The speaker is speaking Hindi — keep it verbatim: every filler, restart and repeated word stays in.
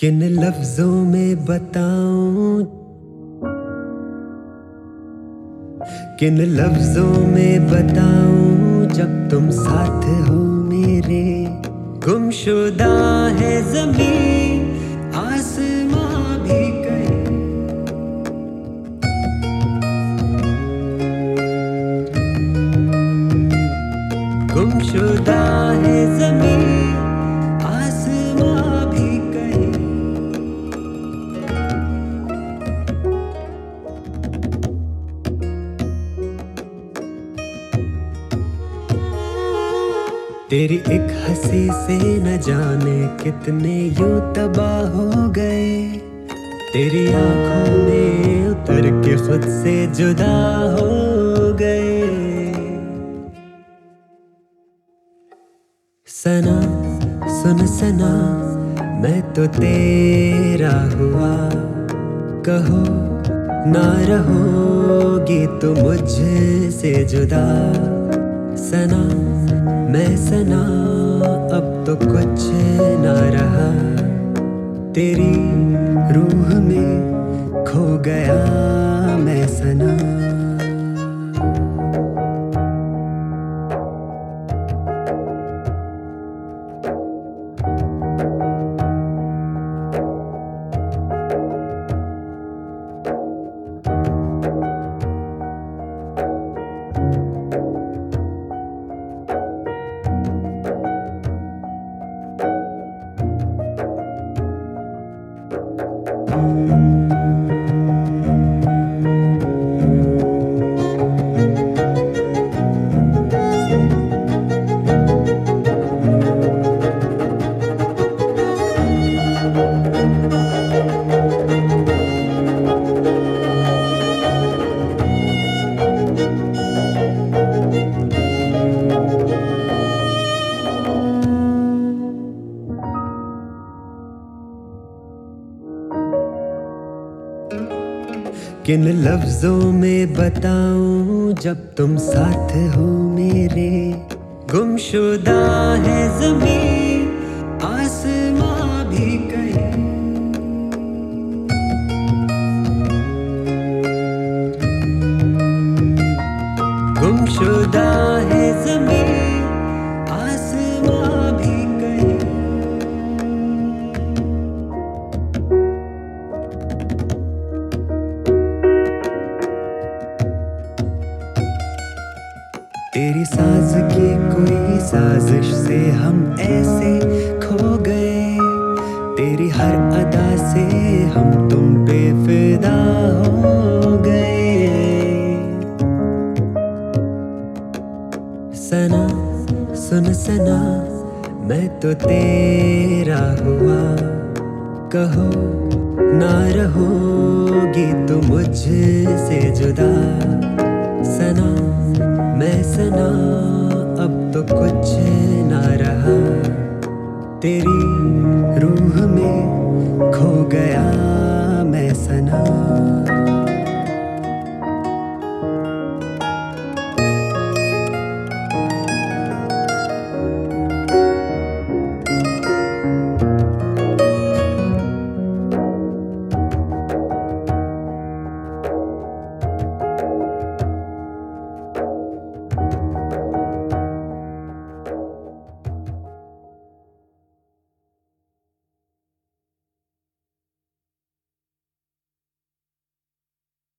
किन लफ्जों में बताऊं, किन लफ्जों में बताऊं जब तुम साथ हो मेरे। गुमशुदा है ज़मीं आसमां भी कहीं, गुमशुदा है ज़मीं आसमां भी कहीं। तेरी एक हंसी से न जाने कितने यूं तबाह हो गए। तेरी आंखों में उतर के खुद से जुदा हो गए। सना सुन सना, मैं तो तेरा हुआ। कहो ना रहोगी तो मुझसे जुदा। सना मैं सना, अब तो कुछ ना रहा। तेरी रूह में खो गया मैं सना। किन लफ्जों में बताऊं जब तुम साथ हो मेरे। गुमशुदा है ज़मीं आसमां भी कहीं, गुमशुदा है ज़मीं आसमां भी कहीं। तेरी साज की कोई साजिश से हम ऐसे खो गए। तेरी हर अदा से हम तुम पे फिदा हो गए। सना सुन सना, मैं तो तेरा हुआ। कहो ना रहोगी तो मुझसे जुदा। सना मैं सना, अब तो कुछ ना रहा। तेरी रूह में खो गया